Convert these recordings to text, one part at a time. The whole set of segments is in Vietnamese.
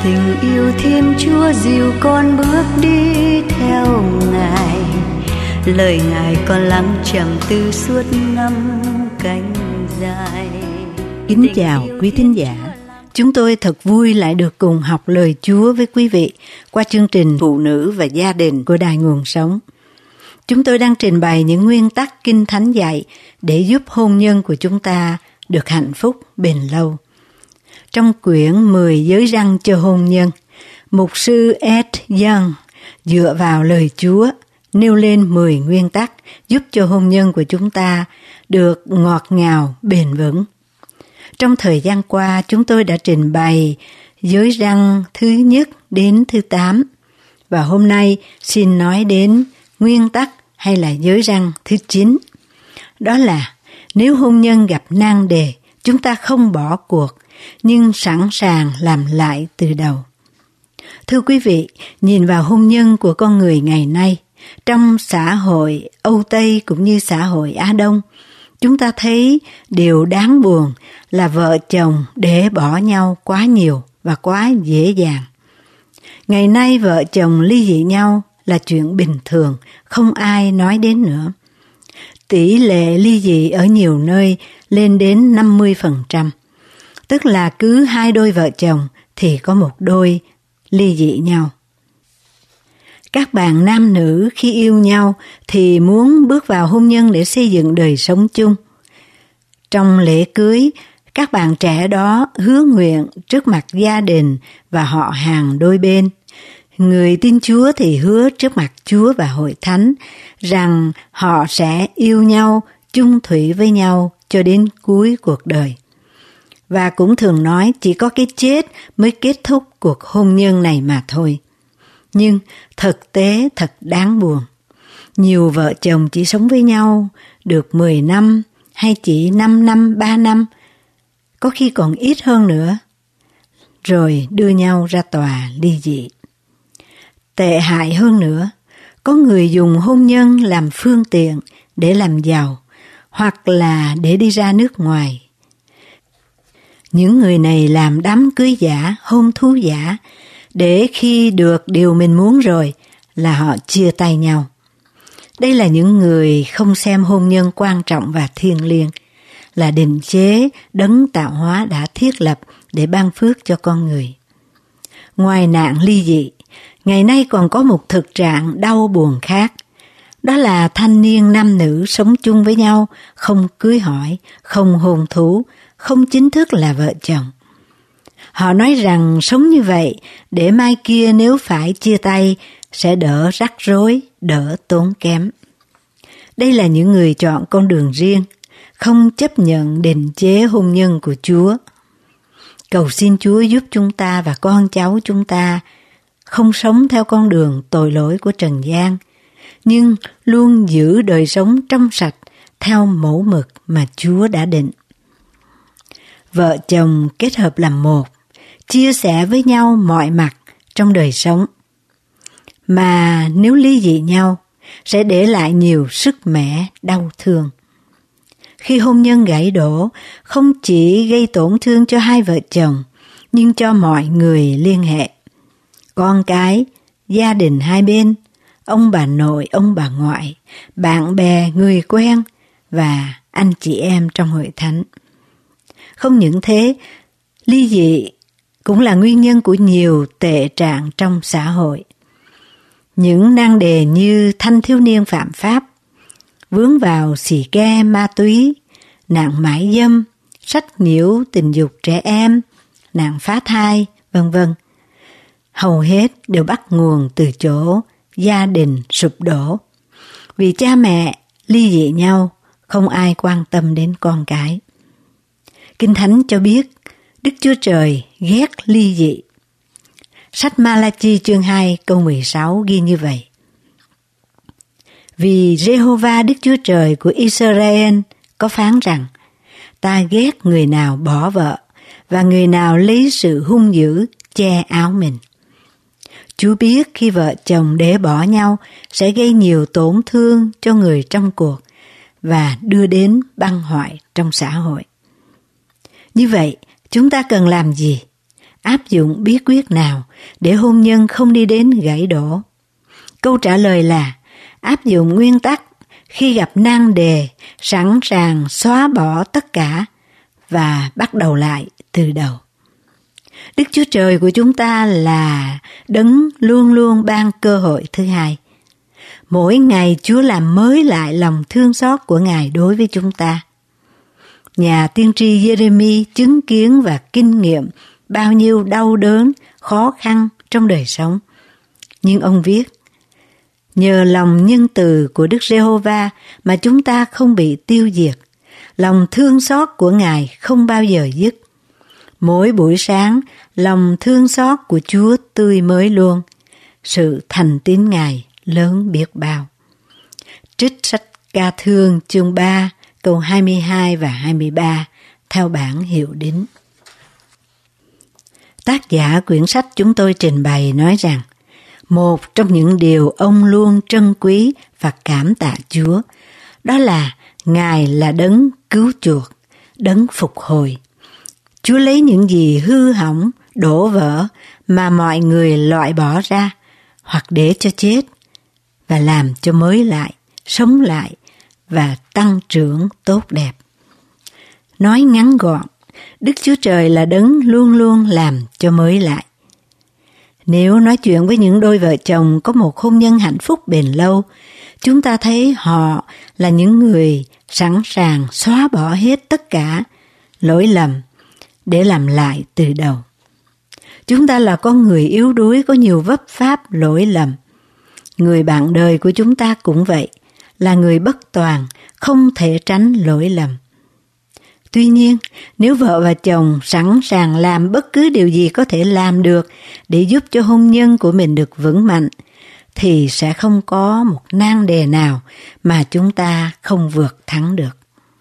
Tình yêu Thiên Chúa dìu con bước đi theo Ngài, lời Ngài con lắng trầm tư suốt năm cánh dài. Kính chào quý thính giả. Chúng tôi thật vui lại được cùng học lời Chúa với quý vị qua chương trình Phụ nữ và gia đình của Đài Nguồn Sống. Chúng tôi đang trình bày những nguyên tắc Kinh Thánh dạy để giúp hôn nhân của chúng ta được hạnh phúc bền lâu. Trong quyển 10 giới răn cho hôn nhân, mục sư Ed Young dựa vào lời Chúa nêu lên 10 nguyên tắc giúp cho hôn nhân của chúng ta được ngọt ngào, bền vững. Trong thời gian qua, chúng tôi đã trình bày giới răn thứ nhất đến thứ 8, và hôm nay xin nói đến nguyên tắc hay là giới răn thứ 9. Đó là nếu hôn nhân gặp nan đề, chúng ta không bỏ cuộc, nhưng sẵn sàng làm lại từ đầu. Thưa quý vị, nhìn vào hôn nhân của con người ngày nay, trong xã hội Âu Tây cũng như xã hội Á Đông, chúng ta thấy điều đáng buồn là vợ chồng để bỏ nhau quá nhiều và quá dễ dàng. Ngày nay vợ chồng ly dị nhau là chuyện bình thường, không ai nói đến nữa. Tỷ lệ ly dị ở nhiều nơi lên đến 50%, tức là cứ 2 đôi vợ chồng thì có 1 đôi ly dị nhau. Các bạn nam nữ khi yêu nhau thì muốn bước vào hôn nhân để xây dựng đời sống chung. Trong lễ cưới, các bạn trẻ đó hứa nguyện trước mặt gia đình và họ hàng đôi bên. Người tin Chúa thì hứa trước mặt Chúa và hội thánh rằng họ sẽ yêu nhau, chung thủy với nhau cho đến cuối cuộc đời. Và cũng thường nói chỉ có cái chết mới kết thúc cuộc hôn nhân này mà thôi. Nhưng thực tế thật đáng buồn. Nhiều vợ chồng chỉ sống với nhau được 10 năm hay chỉ 5 năm, 3 năm, có khi còn ít hơn nữa, rồi đưa nhau ra tòa ly dị. Tệ hại hơn nữa, có người dùng hôn nhân làm phương tiện để làm giàu hoặc là để đi ra nước ngoài. Những người này làm đám cưới giả, hôn thú giả, để khi được điều mình muốn rồi là họ chia tay nhau. Đây là những người không xem hôn nhân quan trọng và thiêng liêng, là định chế đấng tạo hóa đã thiết lập để ban phước cho con người. Ngoài nạn ly dị, ngày nay còn có một thực trạng đau buồn khác. Đó là thanh niên nam nữ sống chung với nhau, không cưới hỏi, không hôn thú, không chính thức là vợ chồng. Họ nói rằng sống như vậy để mai kia nếu phải chia tay sẽ đỡ rắc rối, đỡ tốn kém. Đây là những người chọn con đường riêng, không chấp nhận định chế hôn nhân của Chúa. Cầu xin Chúa giúp chúng ta và con cháu chúng ta không sống theo con đường tội lỗi của trần gian, nhưng luôn giữ đời sống trong sạch theo mẫu mực mà Chúa đã định. Vợ chồng kết hợp làm một, chia sẻ với nhau mọi mặt trong đời sống. Mà nếu ly dị nhau, sẽ để lại nhiều sức mẻ, đau thương. Khi hôn nhân gãy đổ, không chỉ gây tổn thương cho hai vợ chồng, nhưng cho mọi người liên hệ. Con cái, gia đình hai bên, ông bà nội, ông bà ngoại, bạn bè, người quen và anh chị em trong hội thánh. Không những thế, ly dị cũng là nguyên nhân của nhiều tệ trạng trong xã hội. Những nan đề như thanh thiếu niên phạm pháp, vướng vào xì ke ma túy, nạn mại dâm, sách nhiễu tình dục trẻ em, nạn phá thai, vân vân. Hầu hết đều bắt nguồn từ chỗ gia đình sụp đổ. Vì cha mẹ ly dị nhau, không ai quan tâm đến con cái. Kinh Thánh cho biết Đức Chúa Trời ghét ly dị. Sách Ma-la-chi chương 2 câu 16 ghi như vậy. Vì Giê-hô-va Đức Chúa Trời của Israel có phán rằng, ta ghét người nào bỏ vợ và người nào lấy sự hung dữ che áo mình. Chúa biết khi vợ chồng để bỏ nhau sẽ gây nhiều tổn thương cho người trong cuộc và đưa đến băng hoại trong xã hội. Như vậy, chúng ta cần làm gì? áp dụng bí quyết nào để hôn nhân không đi đến gãy đổ? Câu trả lời là áp dụng nguyên tắc khi gặp nan đề, sẵn sàng xóa bỏ tất cả và bắt đầu lại từ đầu. Đức Chúa Trời của chúng ta là Đấng luôn luôn ban cơ hội thứ hai. Mỗi ngày Chúa làm mới lại lòng thương xót của Ngài đối với chúng ta. Nhà tiên tri Giê-rê-mi chứng kiến và kinh nghiệm bao nhiêu đau đớn, khó khăn trong đời sống. Nhưng ông viết, nhờ lòng nhân từ của Đức Giê-hô-va mà chúng ta không bị tiêu diệt. Lòng thương xót của Ngài không bao giờ dứt. Mỗi buổi sáng, lòng thương xót của Chúa tươi mới luôn. Sự thành tín Ngài lớn biết bao. Trích sách Ca Thương chương 3 câu 22 và 23 theo bản Hiệu Đính. Tác giả quyển sách chúng tôi trình bày nói rằng một trong những điều ông luôn trân quý và cảm tạ Chúa đó là Ngài là Đấng cứu chuộc, Đấng phục hồi. Chúa lấy những gì hư hỏng, đổ vỡ mà mọi người loại bỏ ra hoặc để cho chết và làm cho mới lại, sống lại và tăng trưởng tốt đẹp. Nói ngắn gọn, Đức Chúa Trời là Đấng luôn luôn làm cho mới lại. Nếu nói chuyện với những đôi vợ chồng có một hôn nhân hạnh phúc bền lâu, chúng ta thấy họ là những người sẵn sàng xóa bỏ hết tất cả lỗi lầm để làm lại từ đầu. Chúng ta là con người yếu đuối, có nhiều vấp pháp lỗi lầm. Người bạn đời của chúng ta cũng vậy, là người bất toàn, không thể tránh lỗi lầm. Tuy nhiên, nếu vợ và chồng sẵn sàng làm bất cứ điều gì có thể làm được để giúp cho hôn nhân của mình được vững mạnh, thì sẽ không có một nan đề nào mà chúng ta không vượt thắng được.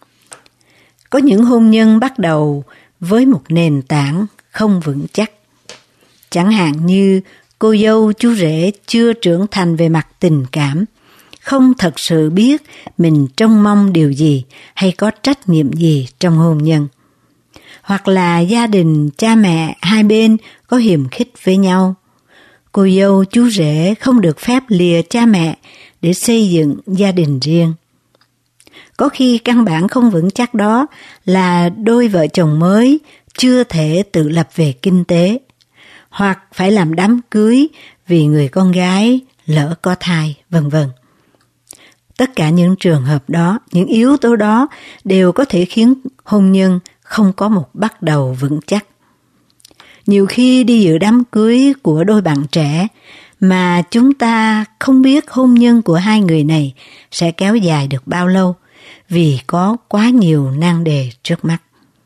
Có những hôn nhân bắt đầu với một nền tảng không vững chắc. Chẳng hạn như cô dâu chú rể chưa trưởng thành về mặt tình cảm, không thật sự biết mình trông mong điều gì hay có trách nhiệm gì trong hôn nhân. Hoặc là gia đình cha mẹ hai bên có hiềm khích với nhau. Cô dâu chú rể không được phép lìa cha mẹ để xây dựng gia đình riêng. Có khi căn bản không vững chắc đó là đôi vợ chồng mới chưa thể tự lập về kinh tế, hoặc phải làm đám cưới vì người con gái lỡ có thai, vân vân. Tất cả những trường hợp đó, những yếu tố đó đều có thể khiến hôn nhân không có một bắt đầu vững chắc. Nhiều khi đi dự đám cưới của đôi bạn trẻ mà chúng ta không biết hôn nhân của hai người này sẽ kéo dài được bao lâu vì có quá nhiều nan đề trước mắt.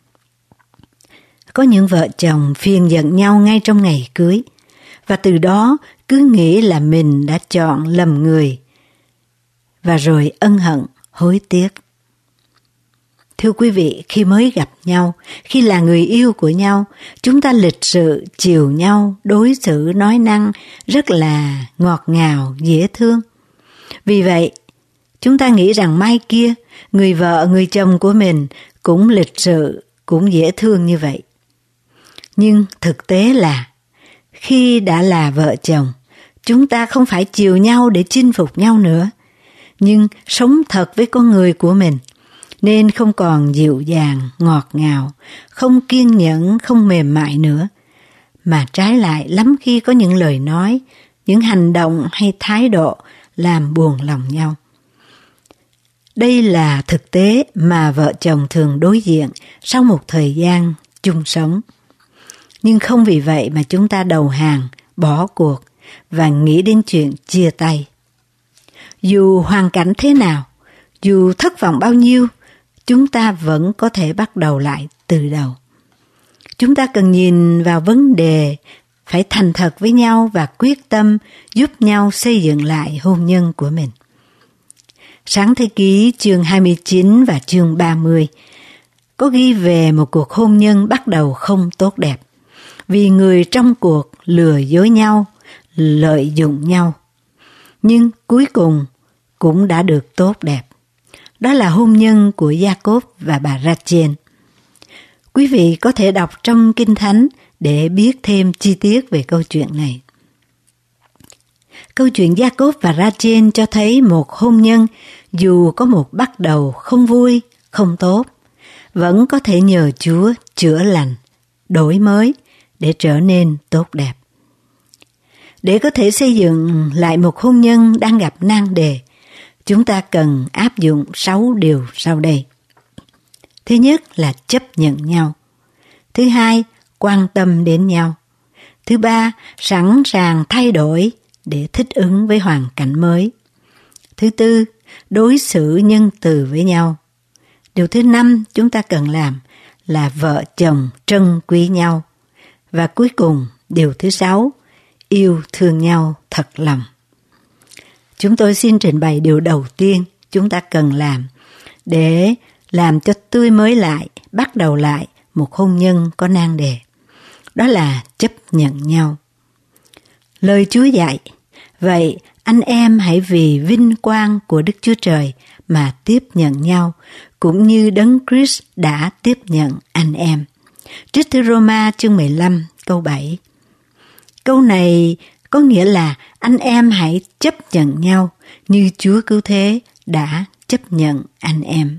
Có những vợ chồng phiền giận nhau ngay trong ngày cưới và từ đó cứ nghĩ là mình đã chọn lầm người và rồi ân hận, hối tiếc. Thưa quý vị, khi mới gặp nhau, khi là người yêu của nhau, chúng ta lịch sự, chiều nhau, đối xử, nói năng rất là ngọt ngào, dễ thương. Vì vậy, chúng ta nghĩ rằng mai kia, người vợ, người chồng của mình cũng lịch sự, cũng dễ thương như vậy. Nhưng thực tế là, khi đã là vợ chồng, chúng ta không phải chiều nhau để chinh phục nhau nữa, nhưng sống thật với con người của mình, nên không còn dịu dàng, ngọt ngào, không kiên nhẫn, không mềm mại nữa, mà trái lại lắm khi có những lời nói, những hành động hay thái độ làm buồn lòng nhau. Đây là thực tế mà vợ chồng thường đối diện sau một thời gian chung sống. Nhưng không vì vậy mà chúng ta đầu hàng, bỏ cuộc và nghĩ đến chuyện chia tay. Dù hoàn cảnh thế nào, dù thất vọng bao nhiêu, chúng ta vẫn có thể bắt đầu lại từ đầu. Chúng ta cần nhìn vào vấn đề, phải thành thật với nhau và quyết tâm giúp nhau xây dựng lại hôn nhân của mình. Sáng thế ký chương 29 và chương 30 có ghi về một cuộc hôn nhân bắt đầu không tốt đẹp, vì người trong cuộc lừa dối nhau, lợi dụng nhau. Nhưng cuối cùng cũng đã được tốt đẹp. Đó là hôn nhân của Gia-cốp và bà Ra-chên. Quý vị có thể đọc trong Kinh Thánh để biết thêm chi tiết về câu chuyện này. Câu chuyện Jacob và Rachel cho thấy một hôn nhân dù có một bắt đầu không vui, không tốt, vẫn có thể nhờ Chúa chữa lành, đổi mới để trở nên tốt đẹp. Để có thể xây dựng lại một hôn nhân đang gặp nan đề, chúng ta cần áp dụng 6 điều sau đây. Thứ nhất là chấp nhận nhau. Thứ hai, quan tâm đến nhau. Thứ ba, sẵn sàng thay đổi để thích ứng với hoàn cảnh mới. Thứ tư, đối xử nhân từ với nhau. Điều thứ 5 chúng ta cần làm là vợ chồng trân quý nhau. Và cuối cùng, điều thứ 6, yêu thương nhau thật lòng. Chúng tôi xin trình bày điều đầu tiên chúng ta cần làm để làm cho tươi mới lại, bắt đầu lại một hôn nhân có nan đề. Đó là chấp nhận nhau. Lời Chúa dạy, vậy anh em hãy vì vinh quang của Đức Chúa Trời mà tiếp nhận nhau, cũng như Đấng Christ đã tiếp nhận anh em. Trích thư Roma chương 15 câu 7. Câu này có nghĩa là anh em hãy chấp nhận nhau như Chúa Cứu Thế đã chấp nhận anh em.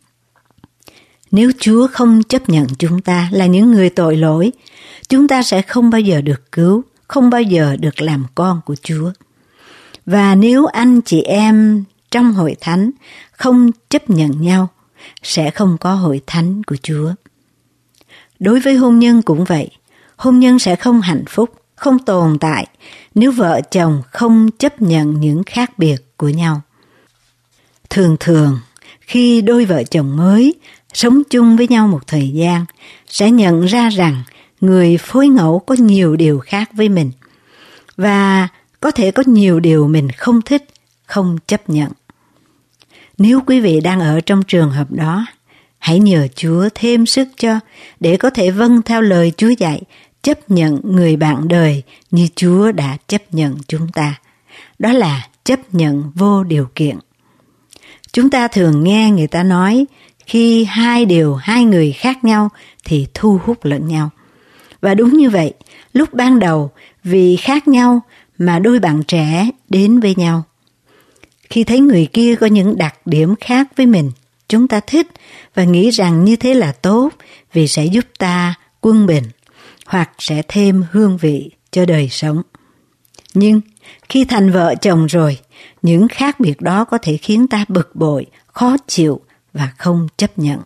Nếu Chúa không chấp nhận chúng ta là những người tội lỗi, chúng ta sẽ không bao giờ được cứu, không bao giờ được làm con của Chúa. Và nếu anh chị em trong hội thánh không chấp nhận nhau, sẽ không có hội thánh của Chúa. Đối với hôn nhân cũng vậy, hôn nhân sẽ không hạnh phúc, không tồn tại nếu vợ chồng không chấp nhận những khác biệt của nhau. Thường thường, khi đôi vợ chồng mới sống chung với nhau một thời gian, sẽ nhận ra rằng người phối ngẫu có nhiều điều khác với mình và có thể có nhiều điều mình không thích, không chấp nhận. Nếu quý vị đang ở trong trường hợp đó, hãy nhờ Chúa thêm sức cho để có thể vâng theo lời Chúa dạy, chấp nhận người bạn đời như Chúa đã chấp nhận chúng ta. Đó là chấp nhận vô điều kiện. Chúng ta thường nghe người ta nói, khi hai người khác nhau thì thu hút lẫn nhau. Và đúng như vậy, lúc ban đầu vì khác nhau mà đôi bạn trẻ đến với nhau. Khi thấy người kia có những đặc điểm khác với mình, chúng ta thích và nghĩ rằng như thế là tốt vì sẽ giúp ta quân bình hoặc sẽ thêm hương vị cho đời sống. Nhưng khi thành vợ chồng rồi, những khác biệt đó có thể khiến ta bực bội, khó chịu và không chấp nhận.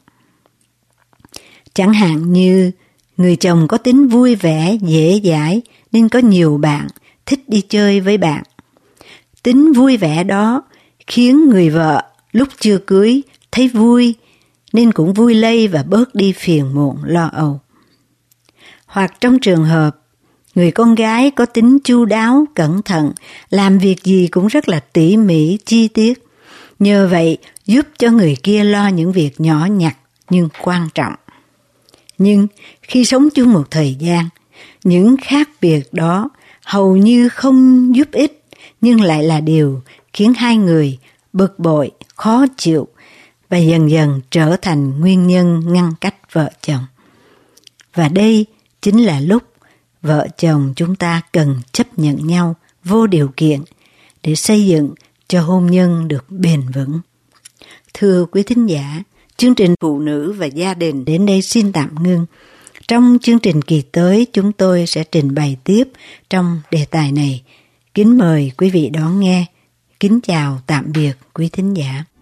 Chẳng hạn như người chồng có tính vui vẻ, dễ dãi nên có nhiều bạn thích đi chơi với bạn. Tính vui vẻ đó khiến người vợ lúc chưa cưới thấy vui nên cũng vui lây và bớt đi phiền muộn lo âu. Hoặc trong trường hợp người con gái có tính chu đáo, cẩn thận, làm việc gì cũng rất là tỉ mỉ, chi tiết. Nhờ vậy giúp cho người kia lo những việc nhỏ nhặt nhưng quan trọng. Nhưng khi sống chung một thời gian, những khác biệt đó hầu như không giúp ích nhưng lại là điều khiến hai người bực bội, khó chịu và dần dần trở thành nguyên nhân ngăn cách vợ chồng. Và đây chính là lúc vợ chồng chúng ta cần chấp nhận nhau vô điều kiện để xây dựng cho hôn nhân được bền vững. Thưa quý thính giả, chương trình Phụ nữ và gia đình đến đây xin tạm ngưng. Trong chương trình kỳ tới chúng tôi sẽ trình bày tiếp trong đề tài này. Kính mời quý vị đón nghe. Kính chào tạm biệt quý thính giả.